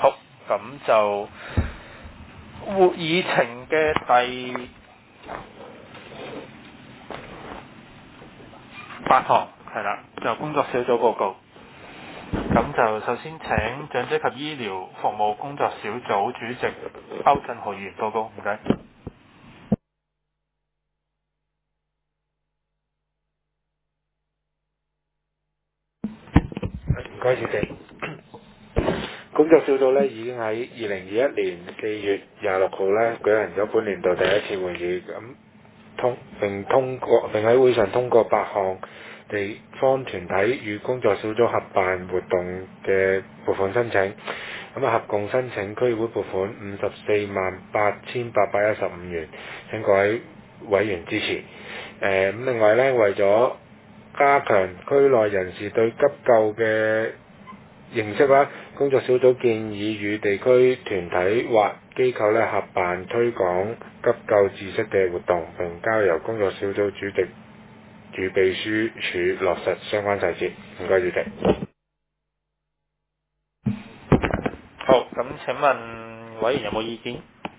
好，咁就會議程嘅第8項係啦，就工作小組報告。咁就首先請長者及醫療服務工作小組主席歐振豪議員報告，唔該。 唔該，主席。工作小組咧已經喺2021年4月26號咧舉行咗本年度第一次會議，並喺會上通過8項地方團體與工作小組合辦活動嘅撥款申請，合共申請區議會撥款548815元，請各位委員支持。另外咧，為咗加強區內人士對急救嘅認識啦，工作小組建議與地區團體或機構合辦推廣急救知識嘅活動，並交由工作小組主席與秘書處落實相關細節。唔該，主席。 好，咁請問委員有冇意見？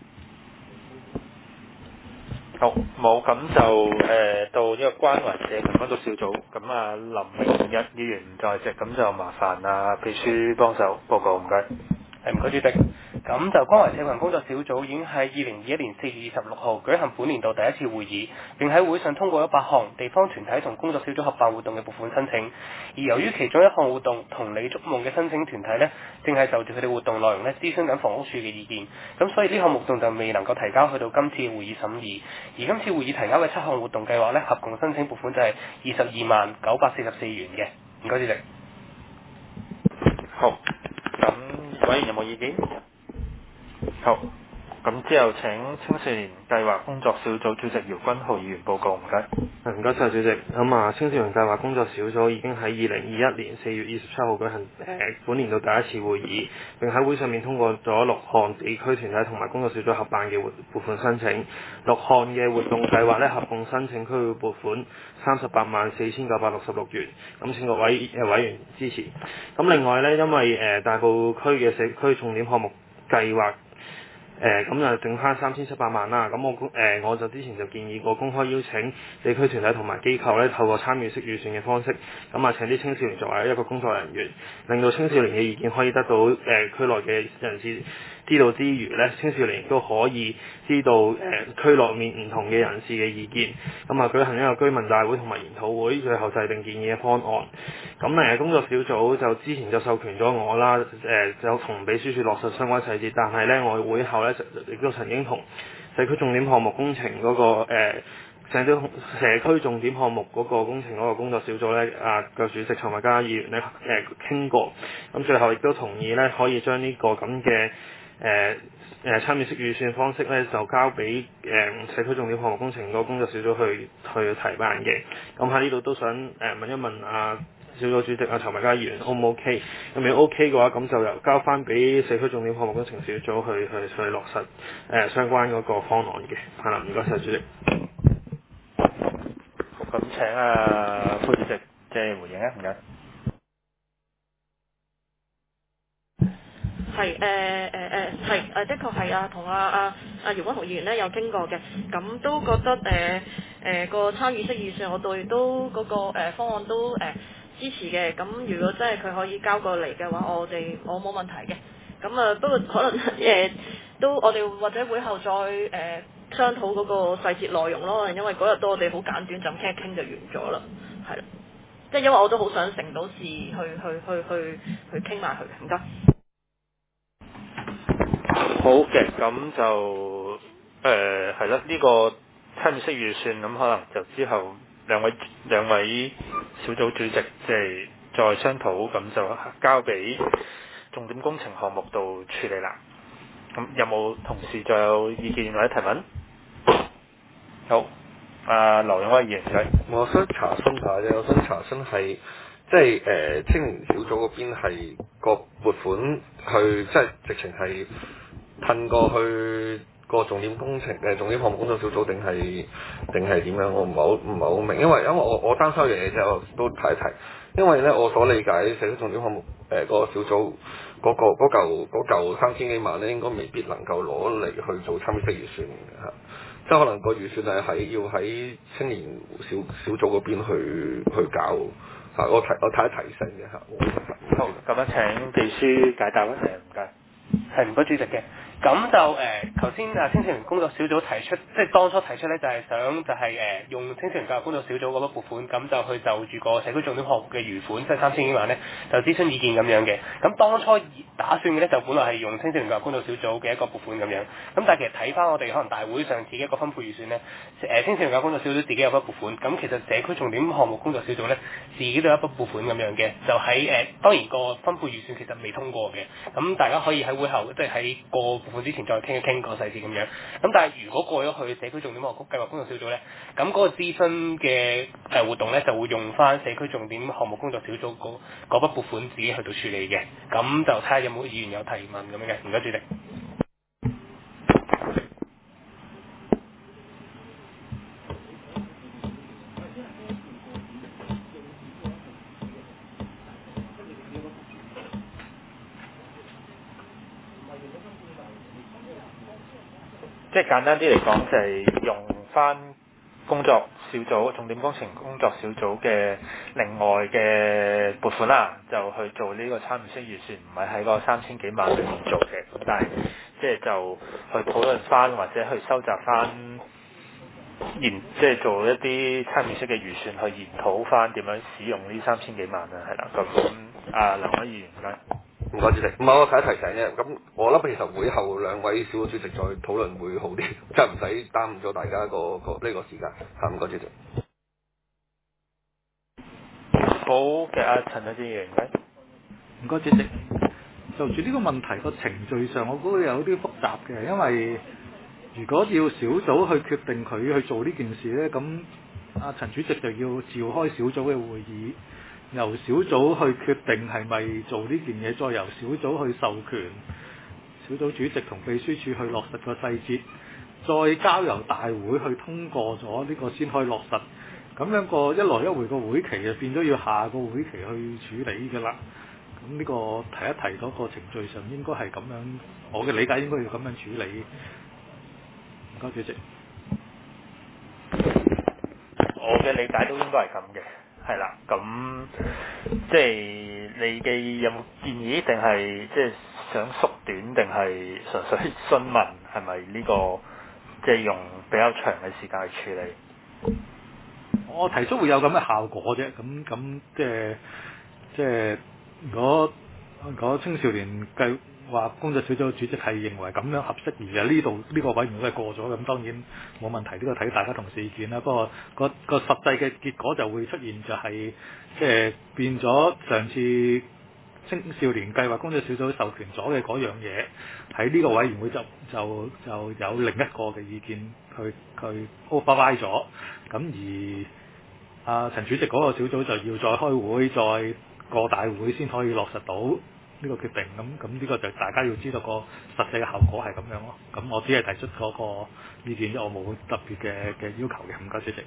好，冇，咁就到呢個關懷社群工作小組，咁林明日議員唔在席，咁就麻煩秘書幫手報告，唔該。唔該，主席。咁就關懷社群工作小組已經喺2021年4月26號舉行本年度第一次會議，並喺會上通過咗8項地方團體同工作小組合辦活動嘅撥款申請。而由於其中一項活動同你觸夢嘅申請團體呢，正係就住佢哋活動內容呢諮詢緊房屋署嘅意見，咁所以呢項活動就未能夠提交去到今次會議審議。而今次會議提交嘅7項活動計劃呢，合共申請撥款就係22萬944元嘅。唔該，主席。好，咁委員有冇意見？好，咁之後請青少年計劃工作小組主席姚君豪議員報告，唔該。 唔該晒主席。青少年計劃工作小組已經喺2021年4月27號舉行本年度第一次會議，並喺會上面通過咗6項地區團體同埋工作小組合辦嘅撥款申請。6項嘅活動計劃合共申請區會撥款384966元，咁請各位委員支持。咁另外呢，因為大埔區嘅社區重點項目計劃咁就剩翻3700萬啦。咁我就之前就建議過公開邀請地區團體同埋機構咧，透過參與式預算嘅方式，請啲青少年作為一個工作人員，令到青少年嘅意見可以得到區內嘅人士知道之餘咧，青少年亦都可以知道區內面唔同嘅人士嘅意見，舉行一個居民大會同埋研討會，最後制定建議嘅方案。工作小組就之前就授權咗我啦，就同秘書處落實相關細節，但係咧我會後咧亦都曾經同社區重點項目工程嗰個社區重點項目嗰個工程嗰個工作小組咧個主席蔡麥嘉議員咧傾過，咁最後亦都同意咧可以將呢個咁嘅參與式預算方式咧，就交俾社區重點項目工程嗰個工作小組去提辦嘅。咁喺呢度都想問一問小組主席蔡麥嘉議員 O 唔 OK？ 咁如果 OK 嘅話，咁就由交翻俾社區重點項目工程小組去落實相關嗰個方案嘅。係啦，唔該晒主席。 好，咁請副主席借回應啊，唔該。 的確係同姚君豪議員咧有傾過嘅，咁都覺得個參與式預算我對都嗰個方案都支持嘅，咁如果真係佢可以交過嚟嘅話，我冇問題嘅，咁不過可能都我哋或者會後再商討嗰個細節內容咯，因為嗰日都我哋好簡短就咁傾一傾就完咗啦，係啦，即係因為我都好想成到事去傾埋佢，唔該。 好嘅，咁就係啦，呢個參與式預算咁可能就之後兩位小組主席即係再商討，咁就交俾重點工程項目度處理啦。咁有冇同事再有意見或者提問？好，劉永威議員請。 我想查詢下啫，我想查詢係即係青年小組嗰邊係個撥款去即係直情係褪過去個重點工程重點項目工作小組定係點樣？我唔係好明，因為我擔心一樣嘢啫，我都提一提。因為咧，我所理解社區重點項目嗰個小組嗰嚿3000幾萬咧，應該未必能夠攞嚟去做參與式預算嘅嚇，即係可能個預算係要喺青年小組嗰邊去搞嚇，我睇一提醒嘅嚇。 好，咁樣請秘書解答啦。唔該。係唔該主席嘅。咁就頭先青少年工作小組提出，即係當初提出咧，就係想就係用青少年教育工作小組嗰筆撥款，咁就去就住個社區重點項目嘅餘款，即係3000幾萬咧，就諮詢意見咁樣嘅。咁當初打算嘅咧，就本來係用青少年教育工作小組嘅一個撥款咁樣。咁但係其實睇翻我哋可能大會上自己一個分配預算咧，青少年教育工作小組自己有筆撥款，咁其實社區重點項目工作小組咧自己都有一筆撥款咁樣嘅，就喺當然個分配預算其實未通過嘅，咁大家可以喺會後即係喺個撥款之前再傾一傾個細節咁樣。咁但係如果過咗去社區重點項目計劃工作小組咧，咁嗰個諮詢嘅活動咧就會用翻社區重點項目工作小組嗰筆撥款自己去到處理嘅。咁就睇下有冇議員有提問咁樣嘅。唔該主席。即係簡單啲嚟講，就係用翻工作小組、重點工程工作小組嘅另外嘅撥款啦，就去做呢個參與式預算，唔係喺個3000幾萬裏面做嘅。咁但係即係就去討論翻或者去收集翻即係做一啲參與式嘅預算，去研討翻點樣使用呢3000幾萬啦，係啦。咁梁君議員唔該。 唔該主席，唔係我提醒啫。咁我諗其實會後兩位小組主席再討論會好啲，即係唔使耽誤咗大家呢個時間。嚇，唔該主席。 好嘅，陳女士議員， 唔該主席。就住呢個問題個程序上，我覺得有啲複雜嘅，因為如果要小組去決定佢去做呢件事呢，咁陳主席就要召開小組嘅會議。由小組去決定係咪做呢件嘢，再由小組去授權小組主席同秘書處去落實個細節，再交由大會去通過咗呢個先可以落實。咁樣個一來一回個會期就變咗要下個會期去處理㗎啦。咁呢個提一提嗰個程序上應該係咁樣，我嘅理解應該要咁樣處理。唔該主席。 我嘅理解都應該係咁嘅。係啦，咁即係你嘅有冇建議，定係即係想縮短，定係純粹詢問係咪呢個即係用比較長嘅時間去處理？ 我提出會有咁嘅效果啫，咁即係如果青少年計劃工作小組主席係認為咁樣合適，而呢個委員會係過咗，咁當然冇問題，呢個睇大家同事意見啦。不過個實際嘅結果就會出現就係即係變咗上次青少年計劃工作小組授權咗嘅嗰樣嘢，喺呢個委員會就有另一個嘅意見佢 override 咗，咁而陳主席嗰個小組就要再開會再過大會先可以落實到呢個決定，咁呢個就大家要知道個實際嘅效果係咁樣咯。咁我只係提出嗰個意見，我冇特別嘅要求嘅。唔該主席。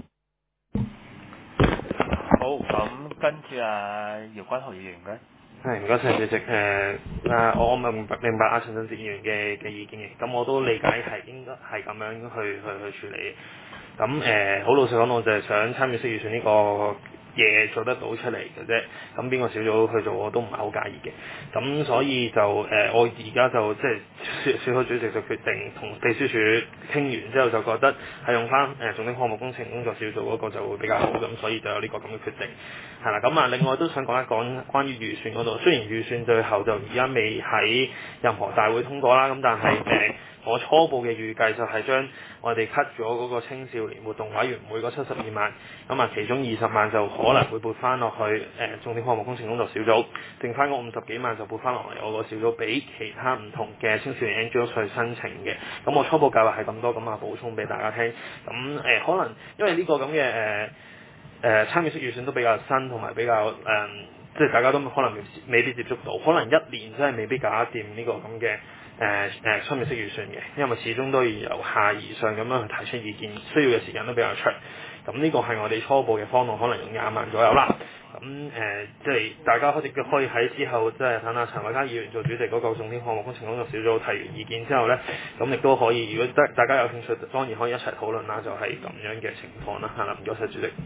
好，咁跟住姚君豪議員嘅。 係，唔該晒主席。我明白陳振哲議員嘅意見嘅，咁我都理解係應該係咁樣去處理。咁好老實講，我就係想參與式預算呢個嘢做得到出嚟嘅啫。咁邊個小組去做我都唔係好介意嘅。咁所以就我而家就即係小組主席就決定同秘書處傾完之後，就覺得係用翻重點項目工程工作小組嗰個就會比較好，咁所以就有呢個咁嘅決定係啦。咁另外都想講一講關於預算嗰度，雖然預算最後就而家未喺任何大會通過啦，咁但係我初步嘅預計就係將我哋 cut 咗嗰個青少年活動委員會嗰72萬，咁其中20萬就可能會撥翻落去重點項目工程工作小組，剩翻嗰50幾萬就撥翻落嚟我個小組俾其他唔同嘅青少年 NGO 去申請嘅。咁我初步計劃係咁多，咁補充俾大家聽。咁可能因為呢個咁嘅參與式預算都比較新，同埋比較即係大家都可能未必接觸到，可能一年真係未必搞得掂呢個咁嘅參與式預算嘅，因為始終都要由下而上咁樣去提出意見，需要嘅時間都比較長。咁呢個係我哋初步嘅方案，可能用20萬左右啦。 咁即係大家亦都可以喺之後即係等阿陳偉嘉議員做主席嗰個重點項目工程工作小組提完意見之後咧，咁亦都可以，如果大家有興趣，當然可以一齊討論啦，就係咁樣嘅情況啦。係啦，唔該晒主席。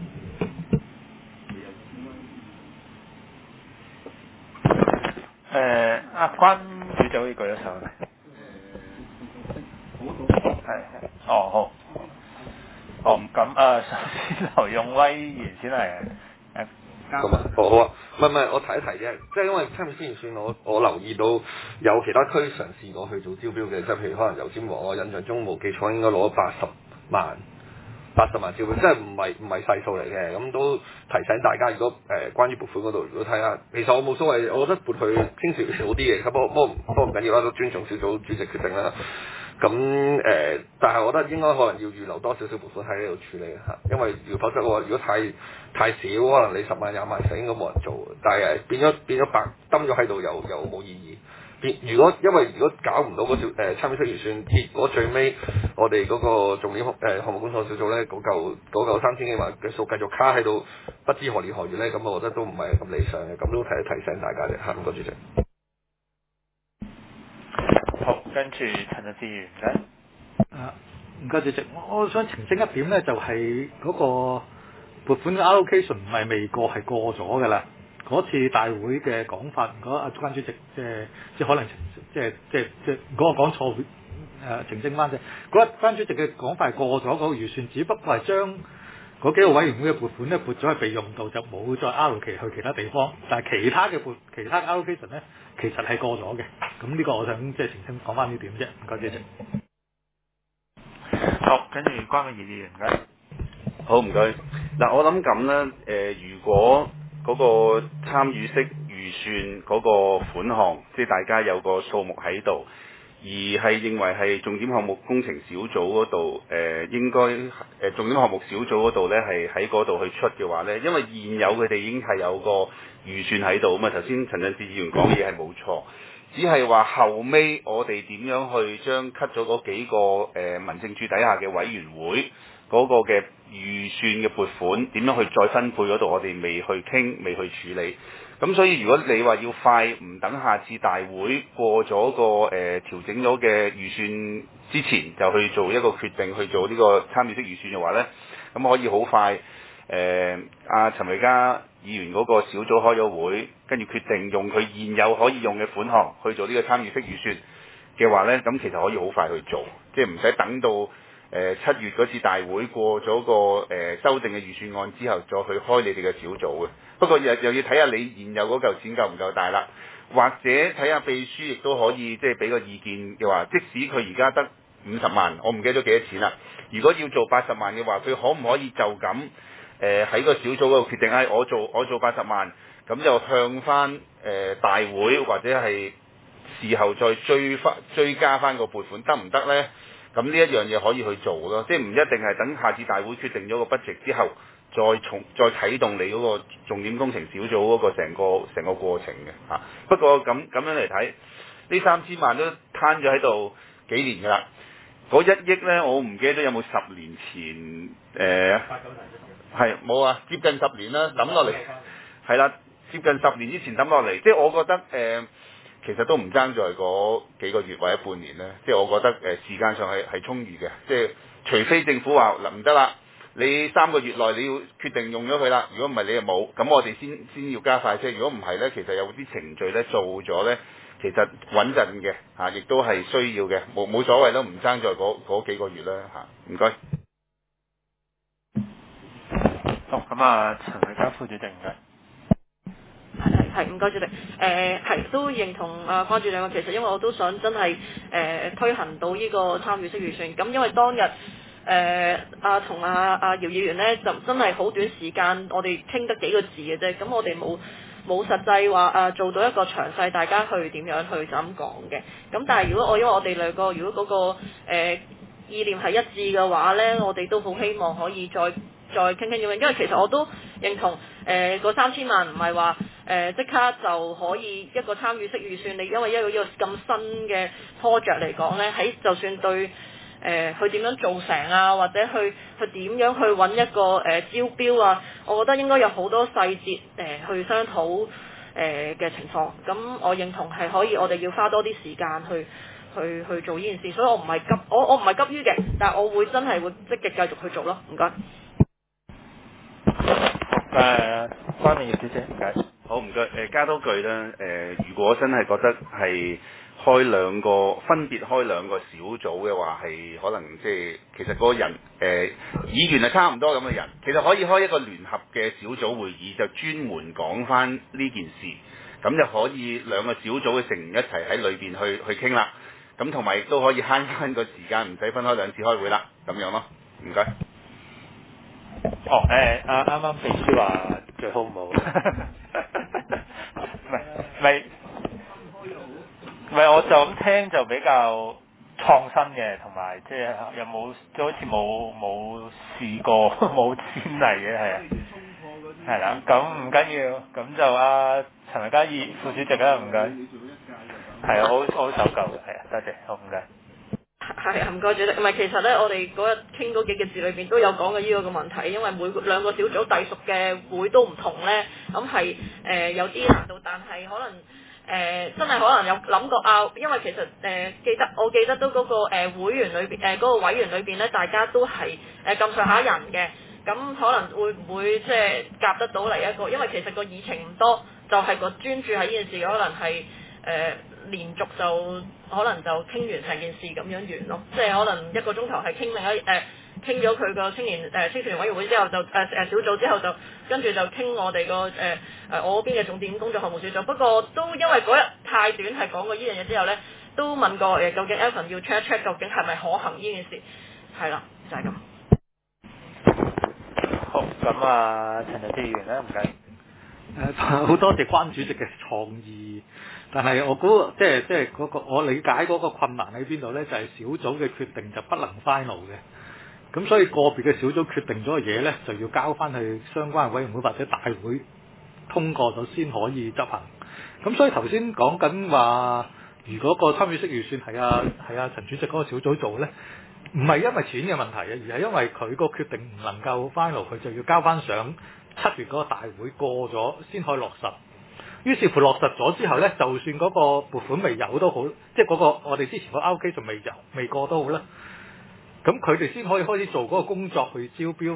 阿關主席可以舉咗手嘅。係。好。咁首先劉勇威原先係咁啊，好啊，唔係，我提一提啫，即係因為參與先算我留意到有其他區嘗試過去做招標嘅，即係譬如可能油尖旺，我印象中冇記錯應該攞80萬招標，即係唔係細數嚟嘅，咁都提醒大家，如果關於撥款嗰度，如果睇下，其實我冇所謂，我覺得撥去青少年好啲嘅，不過唔緊要啦，都尊重小組主席決定啦。咁但係我覺得應該可能要預留多少少撥款喺呢度處理嚇，因為否則嘅話，如果太少，可能你10萬20萬成應該冇人做，但係變咗白抌咗喺度又冇意義。因為如果搞唔到嗰條參與式預算，結果最尾我哋嗰個重點項目工作小組咧嗰嚿3000幾萬嘅數繼續卡喺度，不知何年何月咧，咁我覺得都唔係咁理想嘅，咁都提醒大家嘅嚇，唔該主席。 好，跟住陳振志議員咧。 唔該主席，我想澄清一點咧，就係嗰個撥款嘅 allocation 唔係未過，係過咗㗎啦。嗰次大會嘅講法，如果阿關主席即係可能即如果我講錯澄清翻啫。嗰關主席嘅講法係過咗嗰個預算，只不過係將嗰幾個委員會嘅撥款咧撥咗去備用度，就冇再 allocate 去其他地方。但係其他嘅 allocation 咧，其實係過咗嘅。咁呢個我想即係澄清講翻呢點啫。唔該主席。 好，跟住關偉傑議員嘅。 好，唔該。嗱，我諗咁咧，如果嗰個參與式預算嗰個款項，即係大家有個數目喺度，而係認為係重點項目工程小組嗰度，應該重點項目小組嗰度咧係喺嗰度去出嘅話咧，因為現有佢哋已經係有個預算喺度啊嘛。頭先陳振志議員講嘅嘢係冇錯。只係話後尾我哋點樣去將 cut 咗嗰幾個民政處底下嘅委員會嗰個嘅預算嘅撥款點樣去再分配嗰度，我哋未去傾，未去處理。咁所以如果你話要快，唔等下次大會過咗個調整咗嘅預算之前就去做一個決定，去做呢個參與式預算嘅話呢，咁可以好快。阿陳維嘉議員嗰個小組開咗會，跟住決定用佢現有可以用嘅款項去做呢個參與式預算嘅話呢，咁其實可以好快去做，即係唔使等到7月嗰次大會過咗個修訂嘅預算案之後，再去開你哋嘅小組嘅。不過又要睇下你現有嗰嚿錢夠唔夠大啦，或者睇下秘書亦都可以即係俾個意見嘅話，即使佢而家得50萬，我唔記得咗幾多錢啦。如果要做80萬嘅話，佢可唔可以就咁？喺個小組嗰度決定，我做80萬，咁就向翻大會或者係事後再追加翻個撥款得唔得呢？咁呢一樣嘢可以去做咯，即係唔一定係等下次大會決定咗個 budget 之後，再啟動你嗰個重點工程小組嗰個成個過程嘅嚇。不過咁樣嚟睇，呢3000萬都攤咗喺度幾年㗎啦。嗰1億呢，我唔記得有冇10年前係冇啊，接近10年啦，抌落嚟係啦，接近10年之前抌落嚟，即係我覺得其實都唔爭在嗰幾個月或者半年咧，即係我覺得時間上係充裕嘅，即係除非政府話唔得啦，你3個月內你要決定用咗佢啦，如果唔係你又冇，咁我哋先要加快啫。如果唔係咧，其實有啲程序咧做咗咧，其實穩陣嘅嚇，亦都係需要嘅，冇所謂咯，唔爭在嗰幾個月啦嚇。唔該。 好，咁啊，陳維嘉副主席唔該。 係唔該主席，係都認同啊關注兩個，其實因為我都想真係推行到呢個參與式預算，咁因為當日同阿姚議員呢，就真係好短時間，我哋傾得幾個字嘅啫，咁我哋冇實際話做到一個詳細大家去點樣去就咁講嘅，咁但係因為我哋兩個如果嗰個意念係一致嘅話呢，我哋都好希望可以再傾傾咁樣，因為其實我都認同嗰3000萬唔係話即刻就可以一個參與式預算，你因為一個咁新嘅 project 嚟講呢，喺就算對去點樣做成啊，或者去點樣去揾一個招標啊，我覺得應該有好多細節去商討嘅情況。咁我認同係可以，我哋要花多啲時間去做呢件事，所以我唔係急，我唔係急於嘅，但係我會真係會積極繼續去做咯。唔該。 關明業小姐，唔該。 好唔該，加多句啦。如果真係覺得係分別開兩個小組嘅話，係可能即係其實嗰個人議員係差唔多咁嘅人，其實可以開一個聯合嘅小組會議，就專門講翻呢件事，咁就可以兩個小組嘅成員一齊喺裏邊去傾啦。咁同埋亦都可以慳翻個時間，唔使分開兩次開會啦，咁樣咯。唔該。 啱啱秘書話最好唔好，唔係，我就咁聽就比較創新嘅，同埋即係有冇就好似冇試過冇先例嘅係啦，咁唔緊要，咁就陳維嘉義副主席啦，唔該，係啊，我好守舊嘅，係啊，多謝，好唔該。 係啊，唔該主席。唔係，其實咧，我哋嗰日傾嗰幾個字裏邊都有講過呢個嘅問題，因為兩個小組隸屬嘅會都唔同咧，咁係有啲難度，但係可能真係可能有諗過因為其實我記得都嗰個會員裏邊嗰個委員裏邊咧，大家都係咁上下人嘅，咁可能會唔會即係夾得到嚟一個？因為其實個議程唔多，就係個專注喺呢件事，可能係連續就可能就傾完成件事咁樣完咯，即係可能1個鐘頭係傾咗佢個青少年委員會之後就小組之後就跟住就傾我哋個我嗰邊嘅重點工作項目小組。不過都因為嗰日太短，係講過呢樣嘢之後咧，都問過究竟 Alvin 要 check 究竟係咪可行呢件事，係啦，就係咁。 好，咁陳日基議員咧，唔該。 好多謝關主席嘅創意，但係我估即係嗰個我理解嗰個困難喺邊度呢？就係小組嘅決定就不能 final 嘅，咁所以個別嘅小組決定咗嘅嘢呢，就要交翻去相關嘅委員會或者大會通過咗先可以執行。咁所以頭先講緊話，如果個參與式預算係啊陳主席嗰個小組做呢，唔係因為錢嘅問題啊，而係因為佢個決定唔能夠 final，佢就要交翻上7月嗰個大會過咗先可以落實。於是乎落實咗之後呢，就算嗰個撥款未有都好，即係嗰個我哋之前個 allocation未過都好啦。咁佢哋先可以開始做嗰個工作，去招標，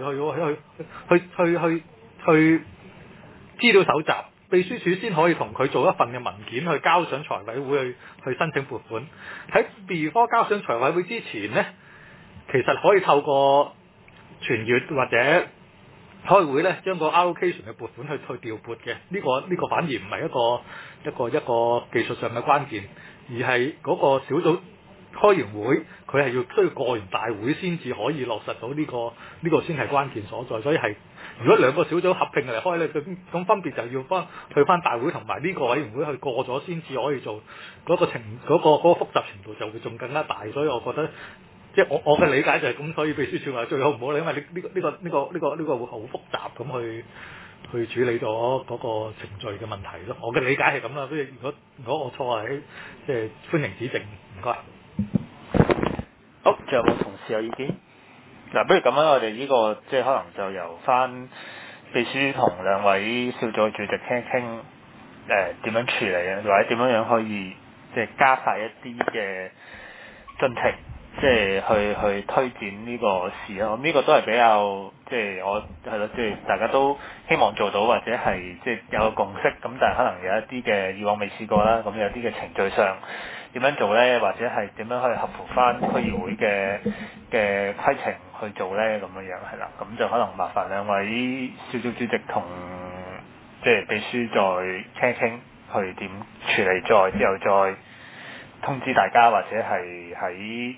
去資料搜集，秘書處先可以同佢做一份嘅文件去交上財委會去申請撥款。喺 before 交上財委會之前呢，其實可以透過傳閱或者開會咧，將個 allocation 嘅撥款去調撥嘅，呢個反而唔係一個技術上嘅關鍵，而係嗰個小組開完會，佢係需要過完大會先至可以落實到呢個先係關鍵所在。所以係如果兩個小組合併嚟開咧，咁分別就要去翻大會同埋呢個委員會去過咗先至可以做嗰個複雜程度就會仲更加大。所以我覺得。即係我嘅理解就係咁，所以秘書處話最好唔好，因為呢個會好複雜咁去處理咗嗰個程序嘅問題咯。我嘅理解係咁啦，所以如果我錯係即係歡迎指正，唔該。 好，仲有冇同事有意見？嗱，不如咁樣，我哋呢個即係可能就由翻秘書同兩位小組主席傾一傾，點樣處理啊，或者點樣可以即係加快一啲嘅進程。即係去推展呢個事咯，咁呢個都係比較即係我係咯，即係大家都希望做到或者係即係有個共識，咁但係可能有一啲嘅以往未試過啦，咁有啲嘅程序上點樣做呢？或者係點樣去合乎翻區議會嘅規程去做呢？咁樣係啦，咁就可能麻煩兩位小組主席同即係秘書再傾一傾，去點處理，之後再通知大家，或者係喺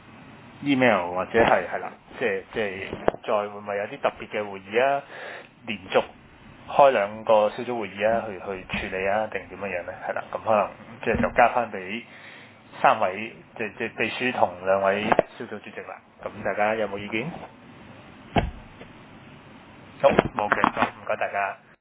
email 或者係啦，即係再會唔會有啲特別嘅會議啊？連續開2個小組會議啊，去處理啊，定點樣樣咧？係啦，咁可能即係就交翻俾3位即係秘書同2位小組主席啦。咁大家有冇意見？好，冇嘅，唔該大家。